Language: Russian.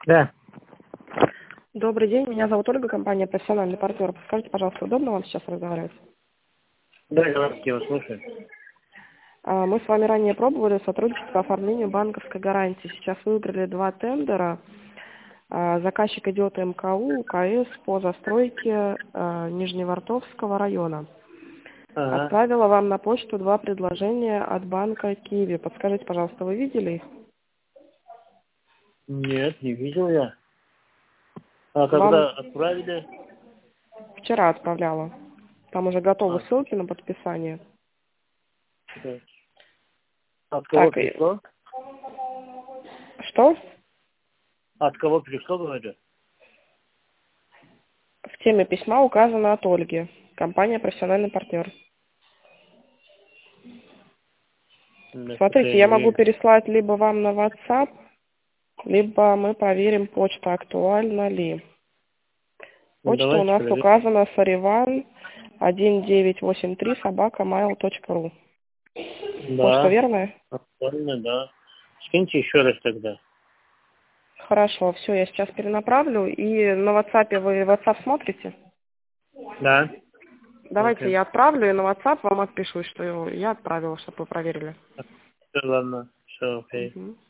Да. Добрый день, меня зовут Ольга, компания «Профессиональный партнер». Подскажите, пожалуйста, удобно вам сейчас разговаривать? Да, говорите, я вас слушаю. Мы с вами ранее пробовали сотрудничество по оформлению банковской гарантии. Сейчас выиграли 2 тендера. Заказчик идет МКУ, УКС по застройке Нижневартовского района. Ага. Отправила вам на почту 2 предложения от банка Киви. Подскажите, пожалуйста, вы видели их? Нет, не видел я. А Вам когда отправили? вчера отправляла. Там уже готовы А, ссылки на подписание. да. От кого Так, пришло? что? От кого пришло, говорю? В теме письма указано от Ольги. Компания «Профессиональный партнер». Да, что-то Смотрите, я я не могу вижу. переслать либо вам на WhatsApp, либо мы проверим, почта актуальна ли. Ну, Почта у давайте нас проверим. указана sarivan1983@mail.ru. Почта Да, верная? актуально, да. Скиньте еще раз тогда. Хорошо, все, я сейчас перенаправлю. И на WhatsApp вы WhatsApp смотрите? Да. Давайте Окей. я отправлю и на WhatsApp вам отпишу, что я отправила, чтобы вы проверили. Все, ладно. Все, окей. Мгм.